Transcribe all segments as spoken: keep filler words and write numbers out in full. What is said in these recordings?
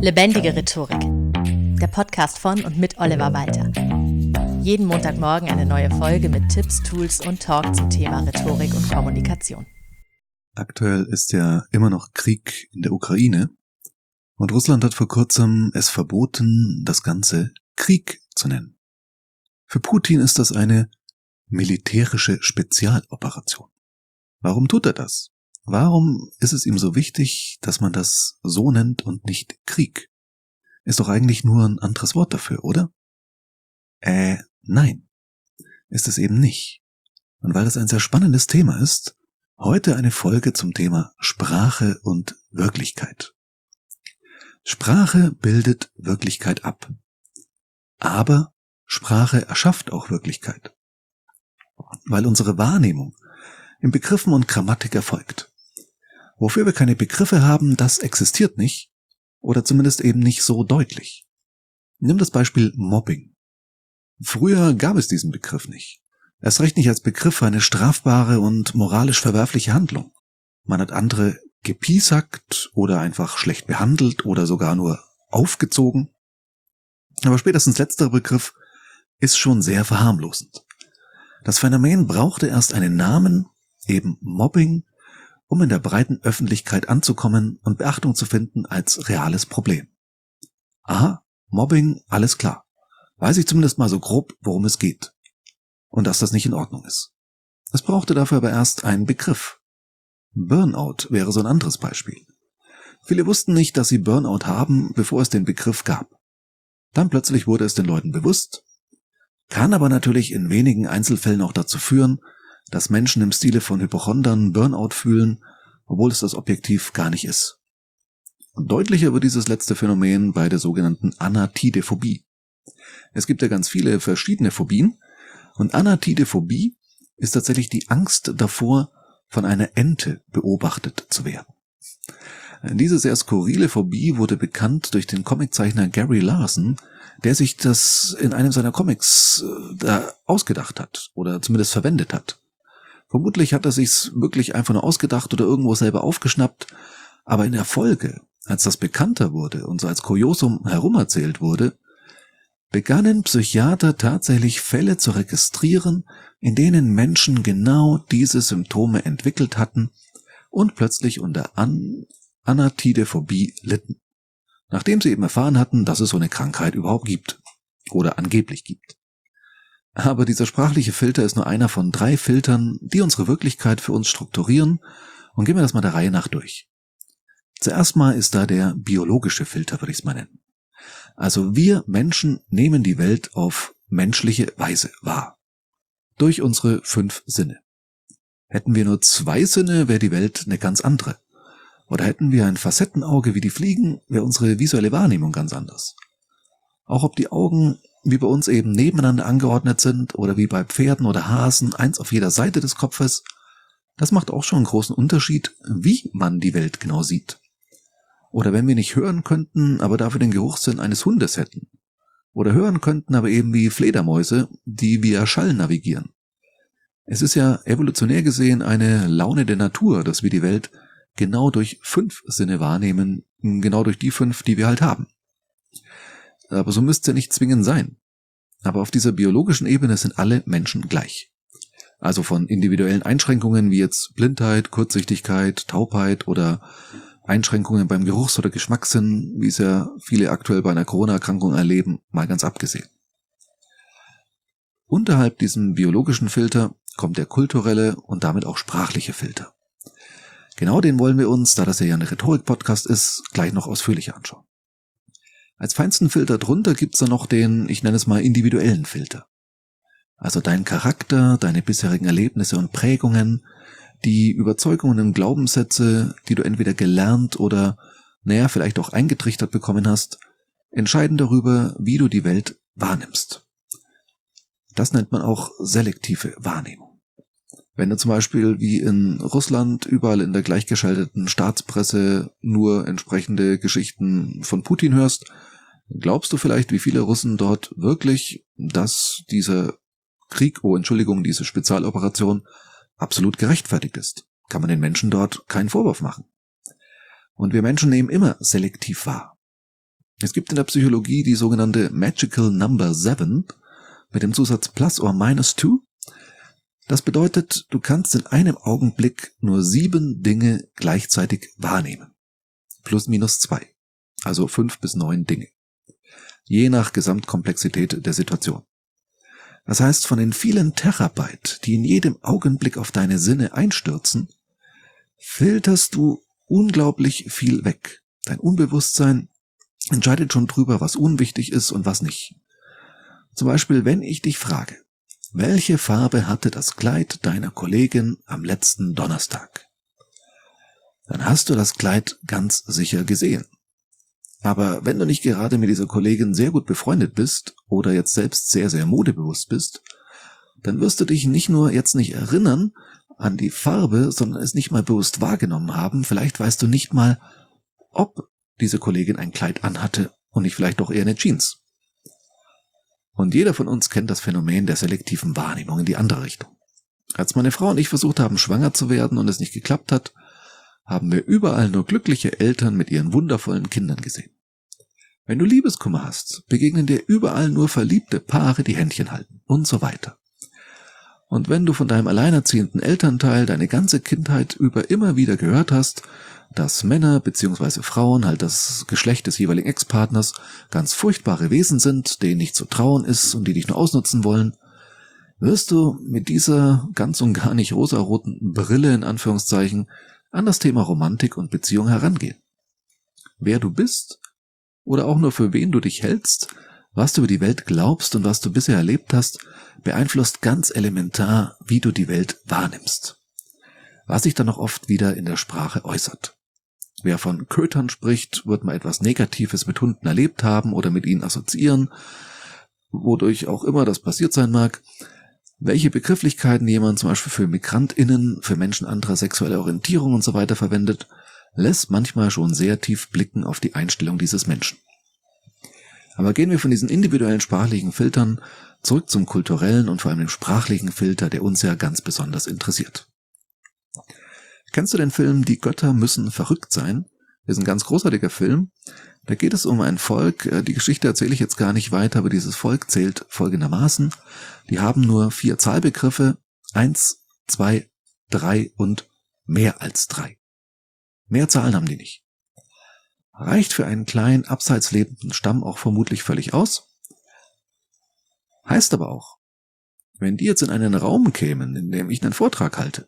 Lebendige Rhetorik. Der Podcast von und mit Oliver Walter. Jeden Montagmorgen eine neue Folge mit Tipps, Tools und Talk zum Thema Rhetorik und Kommunikation. Aktuell ist ja immer noch Krieg in der Ukraine und Russland hat vor kurzem es verboten, das Ganze Krieg zu nennen. Für Putin ist das eine militärische Spezialoperation. Warum tut er das? Warum ist es ihm so wichtig, dass man das so nennt und nicht Krieg? Ist doch eigentlich nur ein anderes Wort dafür, oder? Äh, nein, ist es eben nicht. Und weil das ein sehr spannendes Thema ist, heute eine Folge zum Thema Sprache und Wirklichkeit. Sprache bildet Wirklichkeit ab. Aber Sprache erschafft auch Wirklichkeit. Weil unsere Wahrnehmung in Begriffen und Grammatik erfolgt. Wofür wir keine Begriffe haben, das existiert nicht oder zumindest eben nicht so deutlich. Nimm das Beispiel Mobbing. Früher gab es diesen Begriff nicht. Erst recht nicht als Begriff für eine strafbare und moralisch verwerfliche Handlung. Man hat andere gepiesackt oder einfach schlecht behandelt oder sogar nur aufgezogen. Aber spätestens letzterer Begriff ist schon sehr verharmlosend. Das Phänomen brauchte erst einen Namen, eben Mobbing, um in der breiten Öffentlichkeit anzukommen und Beachtung zu finden als reales Problem. Aha, Mobbing, alles klar. Weiß ich zumindest mal so grob, worum es geht. Und dass das nicht in Ordnung ist. Es brauchte dafür aber erst einen Begriff. Burnout wäre so ein anderes Beispiel. Viele wussten nicht, dass sie Burnout haben, bevor es den Begriff gab. Dann plötzlich wurde es den Leuten bewusst, kann aber natürlich in wenigen Einzelfällen auch dazu führen, dass Menschen im Stile von Hypochondern Burnout fühlen, obwohl es das objektiv gar nicht ist. Und deutlicher wird dieses letzte Phänomen bei der sogenannten Anatidephobie. Es gibt ja ganz viele verschiedene Phobien und Anatidephobie ist tatsächlich die Angst davor, von einer Ente beobachtet zu werden. Diese sehr skurrile Phobie wurde bekannt durch den Comiczeichner Gary Larson, der sich das in einem seiner Comics äh, da ausgedacht hat oder zumindest verwendet hat. Vermutlich hat er sich's wirklich einfach nur ausgedacht oder irgendwo selber aufgeschnappt, aber in der Folge, als das bekannter wurde und so als Kuriosum herumerzählt wurde, begannen Psychiater tatsächlich Fälle zu registrieren, in denen Menschen genau diese Symptome entwickelt hatten und plötzlich unter An- Anatidephobie litten, nachdem sie eben erfahren hatten, dass es so eine Krankheit überhaupt gibt oder angeblich gibt. Aber dieser sprachliche Filter ist nur einer von drei Filtern, die unsere Wirklichkeit für uns strukturieren, und gehen wir das mal der Reihe nach durch. Zuerst mal ist da der biologische Filter, würde ich es mal nennen. Also wir Menschen nehmen die Welt auf menschliche Weise wahr. Durch unsere fünf Sinne. Hätten wir nur zwei Sinne, wäre die Welt eine ganz andere. Oder hätten wir ein Facettenauge wie die Fliegen, wäre unsere visuelle Wahrnehmung ganz anders. Auch ob die Augen wie bei uns eben nebeneinander angeordnet sind oder wie bei Pferden oder Hasen eins auf jeder Seite des Kopfes, das macht auch schon einen großen Unterschied, wie man die Welt genau sieht. Oder wenn wir nicht hören könnten, aber dafür den Geruchssinn eines Hundes hätten. Oder hören könnten, aber eben wie Fledermäuse, die via Schall navigieren. Es ist ja evolutionär gesehen eine Laune der Natur, dass wir die Welt genau durch fünf Sinne wahrnehmen, genau durch die fünf, die wir halt haben. Aber so müsste es ja nicht zwingend sein. Aber auf dieser biologischen Ebene sind alle Menschen gleich. Also von individuellen Einschränkungen wie jetzt Blindheit, Kurzsichtigkeit, Taubheit oder Einschränkungen beim Geruchs- oder Geschmackssinn, wie es ja viele aktuell bei einer Corona-Erkrankung erleben, mal ganz abgesehen. Unterhalb diesem biologischen Filter kommt der kulturelle und damit auch sprachliche Filter. Genau den wollen wir uns, da das ja ein Rhetorik-Podcast ist, gleich noch ausführlicher anschauen. Als feinsten Filter drunter gibt's dann noch den, ich nenne es mal, individuellen Filter. Also dein Charakter, deine bisherigen Erlebnisse und Prägungen, die Überzeugungen und Glaubenssätze, die du entweder gelernt oder, naja, vielleicht auch eingetrichtert bekommen hast, entscheiden darüber, wie du die Welt wahrnimmst. Das nennt man auch selektive Wahrnehmung. Wenn du zum Beispiel wie in Russland überall in der gleichgeschalteten Staatspresse nur entsprechende Geschichten von Putin hörst, glaubst du vielleicht, wie viele Russen dort wirklich, dass dieser Krieg, oh Entschuldigung, diese Spezialoperation absolut gerechtfertigt ist. Kann man den Menschen dort keinen Vorwurf machen. Und wir Menschen nehmen immer selektiv wahr. Es gibt in der Psychologie die sogenannte Magical Number Seven mit dem Zusatz plus or minus two. Das bedeutet, du kannst in einem Augenblick nur sieben Dinge gleichzeitig wahrnehmen. Plus minus zwei. Also fünf bis neun Dinge. Je nach Gesamtkomplexität der Situation. Das heißt, von den vielen Terabyte, die in jedem Augenblick auf deine Sinne einstürzen, filterst du unglaublich viel weg. Dein Unbewusstsein entscheidet schon drüber, was unwichtig ist und was nicht. Zum Beispiel, wenn ich dich frage, welche Farbe hatte das Kleid deiner Kollegin am letzten Donnerstag? Dann hast du das Kleid ganz sicher gesehen. Aber wenn du nicht gerade mit dieser Kollegin sehr gut befreundet bist oder jetzt selbst sehr, sehr modebewusst bist, dann wirst du dich nicht nur jetzt nicht erinnern an die Farbe, sondern es nicht mal bewusst wahrgenommen haben. Vielleicht weißt du nicht mal, ob diese Kollegin ein Kleid anhatte und nicht vielleicht doch eher eine Jeans. Und jeder von uns kennt das Phänomen der selektiven Wahrnehmung in die andere Richtung. Als meine Frau und ich versucht haben, schwanger zu werden und es nicht geklappt hat, haben wir überall nur glückliche Eltern mit ihren wundervollen Kindern gesehen. Wenn du Liebeskummer hast, begegnen dir überall nur verliebte Paare, die Händchen halten und so weiter. Und wenn du von deinem alleinerziehenden Elternteil deine ganze Kindheit über immer wieder gehört hast, dass Männer bzw. Frauen, halt das Geschlecht des jeweiligen Ex-Partners, ganz furchtbare Wesen sind, denen nicht zu trauen ist und die dich nur ausnutzen wollen, wirst du mit dieser ganz und gar nicht rosaroten Brille in Anführungszeichen an das Thema Romantik und Beziehung herangehen. Wer du bist oder auch nur für wen du dich hältst, was du über die Welt glaubst und was du bisher erlebt hast, beeinflusst ganz elementar, wie du die Welt wahrnimmst. Was sich dann noch oft wieder in der Sprache äußert. Wer von Kötern spricht, wird mal etwas Negatives mit Hunden erlebt haben oder mit ihnen assoziieren, wodurch auch immer das passiert sein mag. Welche Begrifflichkeiten jemand zum Beispiel für MigrantInnen, für Menschen anderer sexueller Orientierung und so weiter verwendet, lässt manchmal schon sehr tief blicken auf die Einstellung dieses Menschen. Aber gehen wir von diesen individuellen sprachlichen Filtern zurück zum kulturellen und vor allem dem sprachlichen Filter, der uns ja ganz besonders interessiert. Kennst du den Film Die Götter müssen verrückt sein? Das ist ein ganz großartiger Film. Da geht es um ein Volk, die Geschichte erzähle ich jetzt gar nicht weiter, aber dieses Volk zählt folgendermaßen. Die haben nur vier Zahlbegriffe, eins, zwei, drei und mehr als drei. Mehr Zahlen haben die nicht. Reicht für einen kleinen, abseits lebenden Stamm auch vermutlich völlig aus. Heißt aber auch, wenn die jetzt in einen Raum kämen, in dem ich einen Vortrag halte,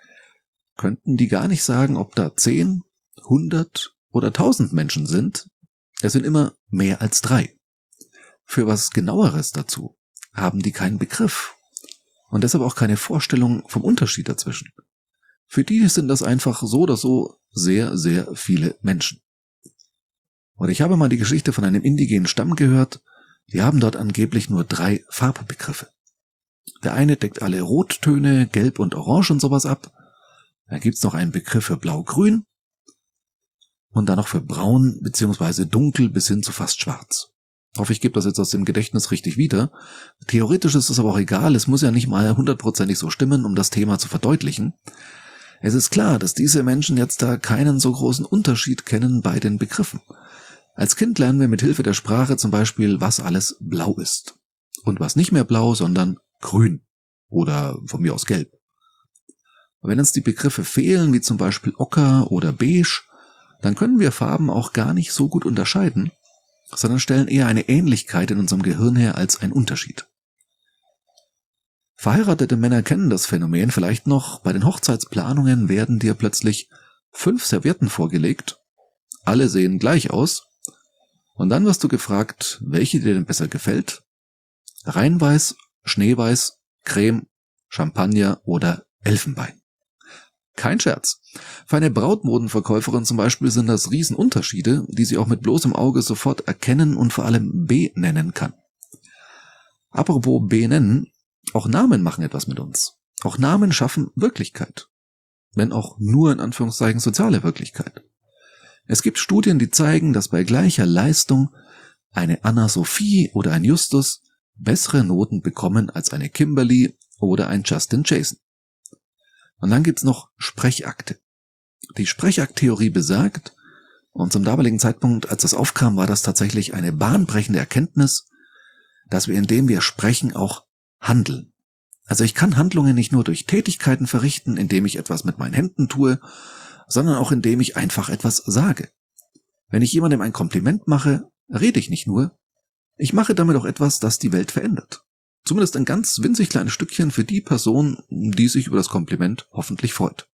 könnten die gar nicht sagen, ob da zehn, hundert oder tausend Menschen sind. Es sind immer mehr als drei. Für was Genaueres dazu haben die keinen Begriff und deshalb auch keine Vorstellung vom Unterschied dazwischen. Für die sind das einfach so oder so sehr, sehr viele Menschen. Und ich habe mal die Geschichte von einem indigenen Stamm gehört, die haben dort angeblich nur drei Farbbegriffe. Der eine deckt alle Rottöne, Gelb und Orange und sowas ab. Dann gibt's noch einen Begriff für Blau-Grün und dann noch für Braun bzw. Dunkel bis hin zu fast Schwarz. Ich hoffe, ich gebe das jetzt aus dem Gedächtnis richtig wieder. Theoretisch ist es aber auch egal, es muss ja nicht mal hundertprozentig so stimmen, um das Thema zu verdeutlichen. Es ist klar, dass diese Menschen jetzt da keinen so großen Unterschied kennen bei den Begriffen. Als Kind lernen wir mit Hilfe der Sprache zum Beispiel, was alles blau ist. Und was nicht mehr blau, sondern grün. Oder von mir aus gelb. Wenn uns die Begriffe fehlen, wie zum Beispiel Ocker oder Beige, dann können wir Farben auch gar nicht so gut unterscheiden, sondern stellen eher eine Ähnlichkeit in unserem Gehirn her als einen Unterschied. Verheiratete Männer kennen das Phänomen vielleicht noch. Bei den Hochzeitsplanungen werden dir plötzlich fünf Servietten vorgelegt. Alle sehen gleich aus. Und dann wirst du gefragt, welche dir denn besser gefällt. Reinweiß, Schneeweiß, Creme, Champagner oder Elfenbein. Kein Scherz. Für eine Brautmodenverkäuferin zum Beispiel sind das Riesenunterschiede, die sie auch mit bloßem Auge sofort erkennen und vor allem benennen kann. Apropos benennen, auch Namen machen etwas mit uns. Auch Namen schaffen Wirklichkeit. Wenn auch nur in Anführungszeichen soziale Wirklichkeit. Es gibt Studien, die zeigen, dass bei gleicher Leistung eine Anna-Sophie oder ein Justus bessere Noten bekommen als eine Kimberly oder ein Justin Jason. Und dann gibt's noch Sprechakte. Die Sprechakttheorie besagt, Und zum damaligen Zeitpunkt, als das aufkam, war das tatsächlich eine bahnbrechende Erkenntnis, dass wir, indem wir sprechen, auch handeln. Also ich kann Handlungen nicht nur durch Tätigkeiten verrichten, indem ich etwas mit meinen Händen tue, sondern auch indem ich einfach etwas sage. Wenn ich jemandem ein Kompliment mache, rede ich nicht nur, ich mache damit auch etwas, das die Welt verändert. Zumindest ein ganz winzig kleines Stückchen für die Person, die sich über das Kompliment hoffentlich freut.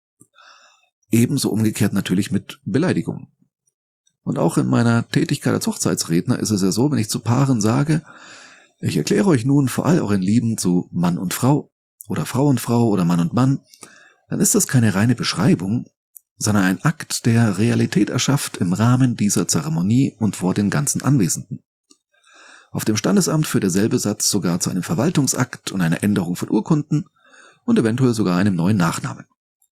Ebenso umgekehrt natürlich mit Beleidigungen. Und auch in meiner Tätigkeit als Hochzeitsredner ist es ja so, wenn ich zu Paaren sage, ich erkläre euch nun vor all euren Lieben zu Mann und Frau oder Frau und Frau oder Mann und Mann, dann ist das keine reine Beschreibung, sondern ein Akt, der Realität erschafft im Rahmen dieser Zeremonie und vor den ganzen Anwesenden. Auf dem Standesamt führt derselbe Satz sogar zu einem Verwaltungsakt und einer Änderung von Urkunden und eventuell sogar einem neuen Nachnamen.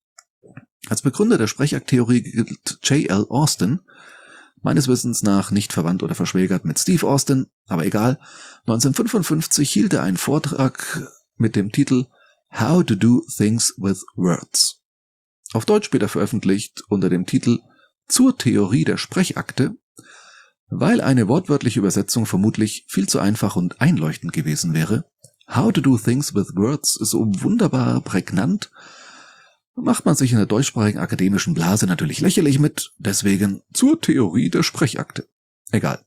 Als Begründer der Sprechakttheorie gilt J L Austin, meines Wissens nach nicht verwandt oder verschwägert mit Steve Austin, aber egal, neunzehnhundertfünfundfünfzig hielt er einen Vortrag mit dem Titel How to do things with words. Auf Deutsch später veröffentlicht unter dem Titel Zur Theorie der Sprechakte, weil eine wortwörtliche Übersetzung vermutlich viel zu einfach und einleuchtend gewesen wäre. How to do things with words ist so wunderbar prägnant, macht man sich in der deutschsprachigen akademischen Blase natürlich lächerlich mit, deswegen zur Theorie der Sprechakte. Egal.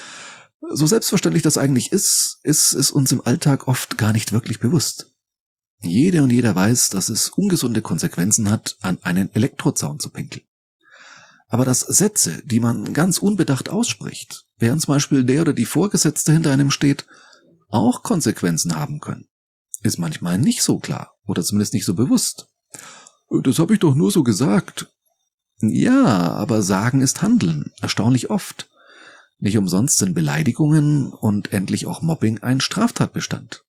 So selbstverständlich das eigentlich ist, ist es uns im Alltag oft gar nicht wirklich bewusst. Jede und jeder weiß, dass es ungesunde Konsequenzen hat, an einen Elektrozaun zu pinkeln. Aber dass Sätze, die man ganz unbedacht ausspricht, während zum Beispiel der oder die Vorgesetzte hinter einem steht, auch Konsequenzen haben können, ist manchmal nicht so klar oder zumindest nicht so bewusst. Das habe ich doch nur so gesagt. Ja, aber sagen ist Handeln, erstaunlich oft. Nicht umsonst sind Beleidigungen und endlich auch Mobbing ein Straftatbestand.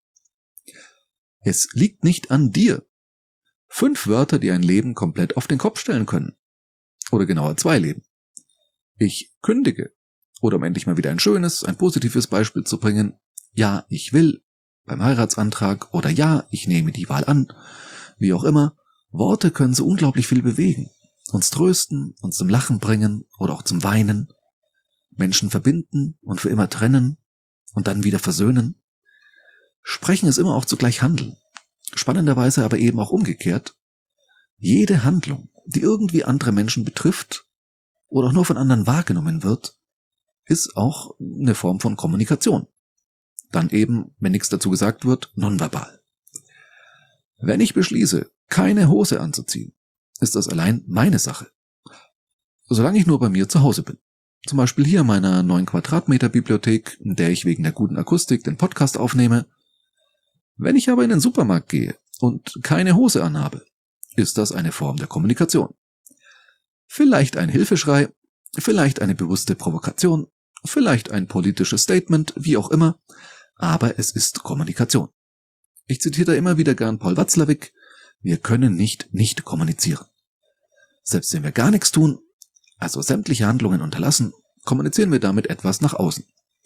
Es liegt nicht an dir. Fünf Wörter, die ein Leben komplett auf den Kopf stellen können. Oder genauer zwei Leben. Ich kündige. Oder um endlich mal wieder ein schönes, ein positives Beispiel zu bringen. Ja, ich will. Beim Heiratsantrag. Oder ja, ich nehme die Wahl an. Wie auch immer. Worte können so unglaublich viel bewegen. Uns trösten, uns zum Lachen bringen oder auch zum Weinen. Menschen verbinden und für immer trennen und dann wieder versöhnen. Sprechen ist immer auch zugleich Handeln. Spannenderweise aber eben auch umgekehrt. Jede Handlung, die irgendwie andere Menschen betrifft oder auch nur von anderen wahrgenommen wird, ist auch eine Form von Kommunikation. Dann eben, wenn nichts dazu gesagt wird, nonverbal. Wenn ich beschließe, keine Hose anzuziehen, ist das allein meine Sache. Solange ich nur bei mir zu Hause bin. Zum Beispiel hier in meiner neun Quadratmeter Bibliothek, in der ich wegen der guten Akustik den Podcast aufnehme. Wenn ich aber in den Supermarkt gehe und keine Hose anhabe, ist das eine Form der Kommunikation. Vielleicht ein Hilfeschrei, vielleicht eine bewusste Provokation, vielleicht ein politisches Statement, wie auch immer, aber es ist Kommunikation. Ich zitiere da immer wieder gern Paul Watzlawick, wir können nicht nicht kommunizieren. Selbst wenn wir gar nichts tun, also sämtliche Handlungen unterlassen, kommunizieren wir damit etwas nach außen.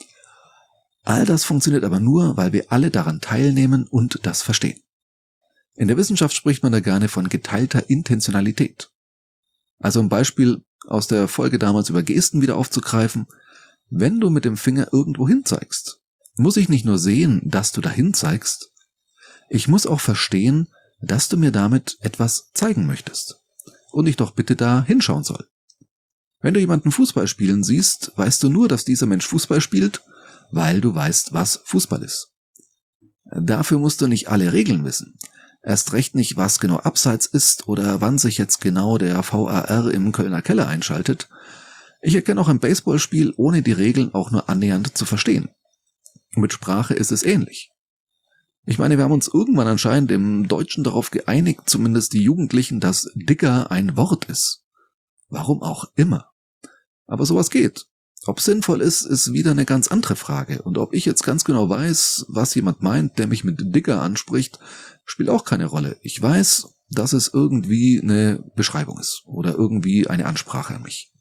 All das funktioniert aber nur, weil wir alle daran teilnehmen und das verstehen. In der Wissenschaft spricht man da gerne von geteilter Intentionalität. Also ein Beispiel aus der Folge damals über Gesten wieder aufzugreifen. Wenn du mit dem Finger irgendwo hin zeigst, muss ich nicht nur sehen, dass du dahin zeigst, ich muss auch verstehen, dass du mir damit etwas zeigen möchtest und ich doch bitte da hinschauen soll. Wenn du jemanden Fußball spielen siehst, weißt du nur, dass dieser Mensch Fußball spielt, weil du weißt, was Fußball ist. Dafür musst du nicht alle Regeln wissen. Erst recht nicht, was genau Abseits ist oder wann sich jetzt genau der V A R im Kölner Keller einschaltet. Ich erkenne auch ein Baseballspiel, ohne die Regeln auch nur annähernd zu verstehen. Mit Sprache ist es ähnlich. Ich meine, wir haben uns irgendwann anscheinend im Deutschen darauf geeinigt, zumindest die Jugendlichen, dass Digger ein Wort ist. Warum auch immer. Aber sowas geht. Ob sinnvoll ist, ist wieder eine ganz andere Frage. Und ob ich jetzt ganz genau weiß, was jemand meint, der mich mit Digger anspricht, spielt auch keine Rolle. Ich weiß, dass es irgendwie eine Beschreibung ist oder irgendwie eine Ansprache an mich.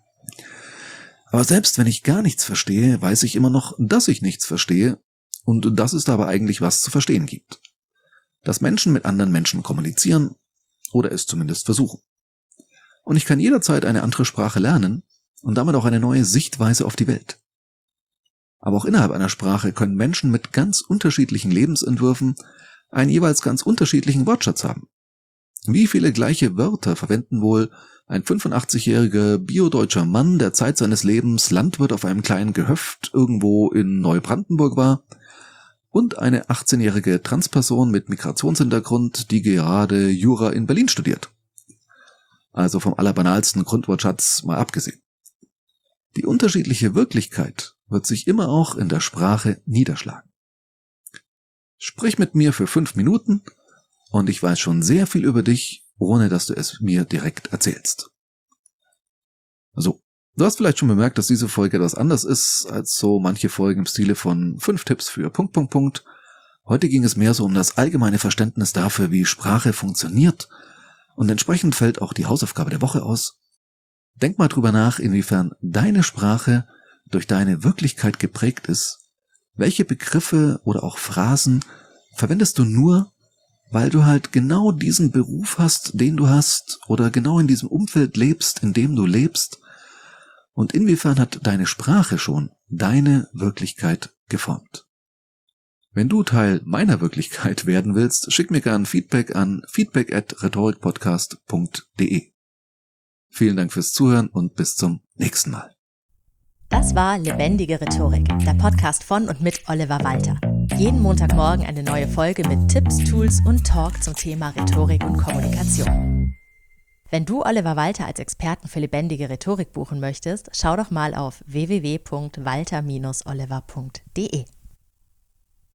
Aber selbst wenn ich gar nichts verstehe, weiß ich immer noch, dass ich nichts verstehe und dass es dabei eigentlich was zu verstehen gibt. Dass Menschen mit anderen Menschen kommunizieren oder es zumindest versuchen. Und ich kann jederzeit eine andere Sprache lernen, und damit auch eine neue Sichtweise auf die Welt. Aber auch innerhalb einer Sprache können Menschen mit ganz unterschiedlichen Lebensentwürfen einen jeweils ganz unterschiedlichen Wortschatz haben. Wie viele gleiche Wörter verwenden wohl ein fünfundachtzigjähriger biodeutscher Mann, der Zeit seines Lebens Landwirt auf einem kleinen Gehöft irgendwo in Neubrandenburg war, und eine achtzehnjährige Transperson mit Migrationshintergrund, die gerade Jura in Berlin studiert? Also vom allerbanalsten Grundwortschatz mal abgesehen. Die unterschiedliche Wirklichkeit wird sich immer auch in der Sprache niederschlagen. Sprich mit mir für fünf Minuten und ich weiß schon sehr viel über dich, ohne dass du es mir direkt erzählst. So, du hast vielleicht schon bemerkt, dass diese Folge etwas anders ist als so manche Folgen im Stile von fünf Tipps für Punkt, Punkt, Punkt. Heute ging es mehr so um das allgemeine Verständnis dafür, wie Sprache funktioniert, und entsprechend fällt auch die Hausaufgabe der Woche aus. Denk mal drüber nach, inwiefern deine Sprache durch deine Wirklichkeit geprägt ist. Welche Begriffe oder auch Phrasen verwendest du nur, weil du halt genau diesen Beruf hast, den du hast, oder genau in diesem Umfeld lebst, in dem du lebst? Und inwiefern hat deine Sprache schon deine Wirklichkeit geformt? Wenn du Teil meiner Wirklichkeit werden willst, schick mir gerne Feedback an feedback at rhetorikpodcast punkt de. Vielen Dank fürs Zuhören und bis zum nächsten Mal. Das war Lebendige Rhetorik, der Podcast von und mit Oliver Walter. Jeden Montagmorgen eine neue Folge mit Tipps, Tools und Talk zum Thema Rhetorik und Kommunikation. Wenn du Oliver Walter als Experten für lebendige Rhetorik buchen möchtest, schau doch mal auf w w w punkt walter Bindestrich oliver punkt de.